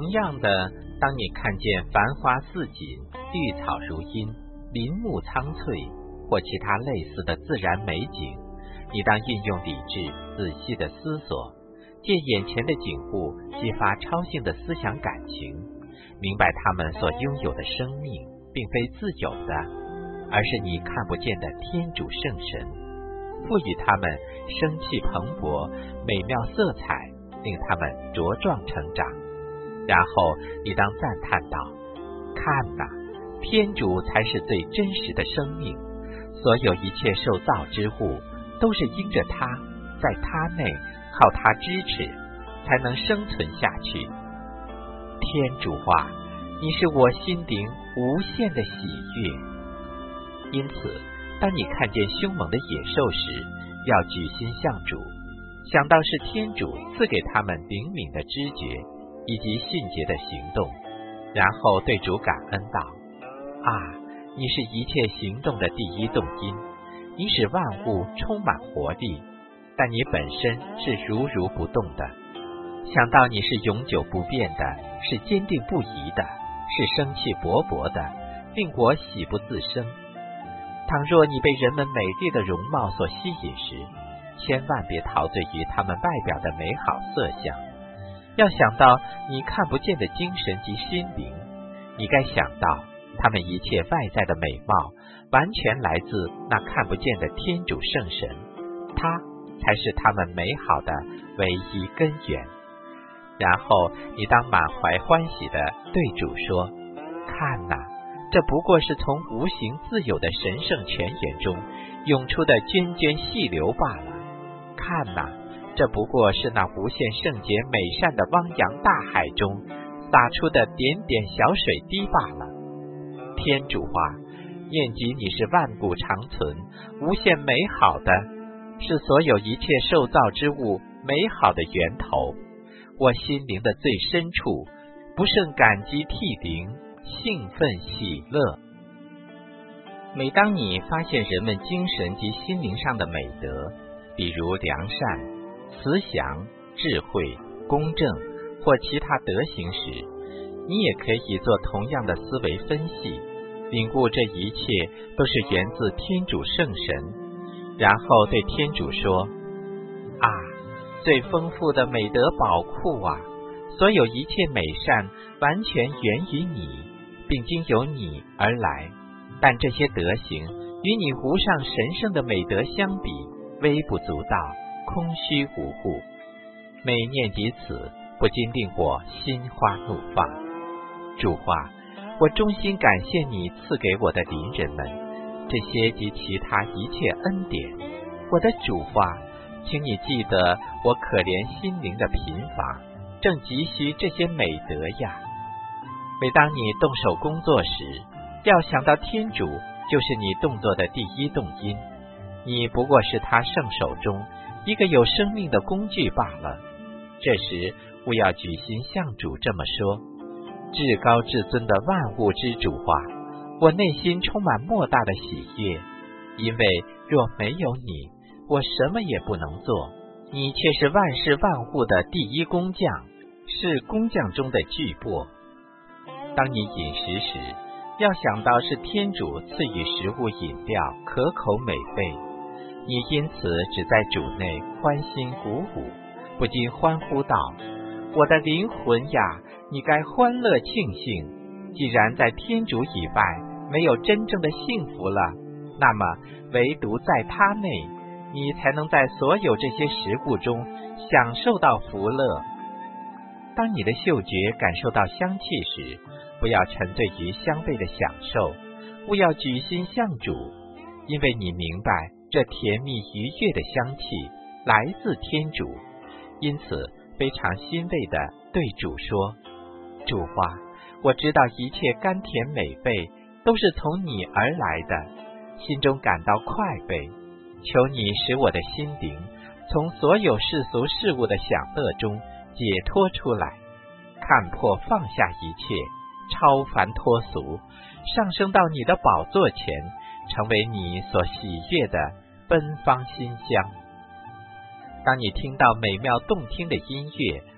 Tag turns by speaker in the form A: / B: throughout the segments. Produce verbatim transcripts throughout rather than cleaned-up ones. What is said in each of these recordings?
A: 同样的，当你看见繁花似锦、绿草如茵、林木苍翠或其他类似的自然美景，你当运用理智仔细的思索，借眼前的景物激发超性的思想感情，明白他们所拥有的生命并非自有的，而是你看不见的天主圣神，赋予他们生气蓬勃、美妙色彩，令他们茁壮成长。然后你当赞叹道：看哪，天主才是最真实的生命，所有一切受造之物都是因着他，在他内靠他支持，才能生存下去。天主啊，你是我心灵无限的喜悦。因此，当你看见凶猛的野兽时，要举心向主，想到是天主赐给他们灵敏的知觉以及迅捷的行动，然后对主感恩道：啊，你是一切行动的第一动因，你使万物充满活力，但你本身是如如不动的。想到你是永久不变的，是坚定不移的，是生气勃勃的，令我喜不自胜。倘若你被人们美丽的容貌所吸引时，千万别陶醉于他们外表的美好色相，要想到你看不见的精神及心灵。你该想到他们一切外在的美貌完全来自那看不见的天主圣神，他才是他们美好的唯一根源。然后你当满怀欢喜地对主说：看哪，这不过是从无形自有的神圣泉源中涌出的涓涓细流罢了。看哪，这不过是那无限圣洁美善的汪洋大海中洒出的点点小水滴罢了。天主啊，念及你是万古长存、无限美好的，是所有一切受造之物美好的源头，我心灵的最深处不胜感激涕零，兴奋喜乐。每当你发现人们精神及心灵上的美德，比如良善、慈祥、智慧、公正或其他德行时，你也可以做同样的思维分析，领悟这一切都是源自天主圣神，然后对天主说：啊，最丰富的美德宝库啊，所有一切美善完全源于你，并经由你而来，但这些德行与你无上神圣的美德相比，微不足道，空虚无物。每念及此，不禁令我心花怒放。主啊，我衷心感谢你赐给我的邻人们这些及其他一切恩典。我的主啊，请你记得我可怜心灵的贫乏，正急需这些美德呀。每当你动手工作时，要想到天主就是你动作的第一动因，你不过是他圣手中一个有生命的工具罢了。这时务要举心向主这么说：至高至尊的万物之主啊，我内心充满莫大的喜悦，因为若没有你，我什么也不能做。你却是万事万物的第一工匠，是工匠中的巨擘。当你饮食时，要想到是天主赐予食物饮料可口美味，你因此只在主内欢欣鼓舞，不禁欢呼道：我的灵魂呀，你该欢乐庆幸。既然在天主以外没有真正的幸福了，那么唯独在他内，你才能在所有这些食物中享受到福乐。当你的嗅觉感受到香气时，不要沉醉于香味的享受，勿要举心向主，因为你明白这甜蜜愉悦的香气来自天主，因此非常欣慰地对主说：主啊，我知道一切甘甜美味都是从你而来的，心中感到快慰，求你使我的心灵从所有世俗事物的享乐中解脱出来，看破放下一切，超凡脱俗，上升到你的宝座前，成为你所喜悦的芬芳馨香。当你听到美妙动听的音乐，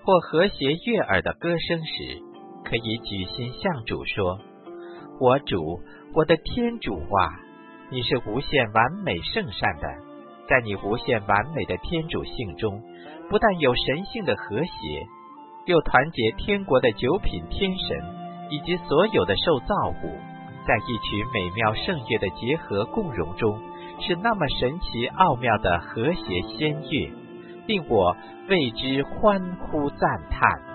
A: 或和谐悦耳的歌声时，可以举心向主说：我主，我的天主啊，你是无限完美圣善的，在你无限完美的天主性中，不但有神性的和谐，又团结天国的九品天神以及所有的受造物，在一曲美妙圣乐的结合共融中，是那么神奇奥妙的和谐仙乐，令我为之欢呼赞叹。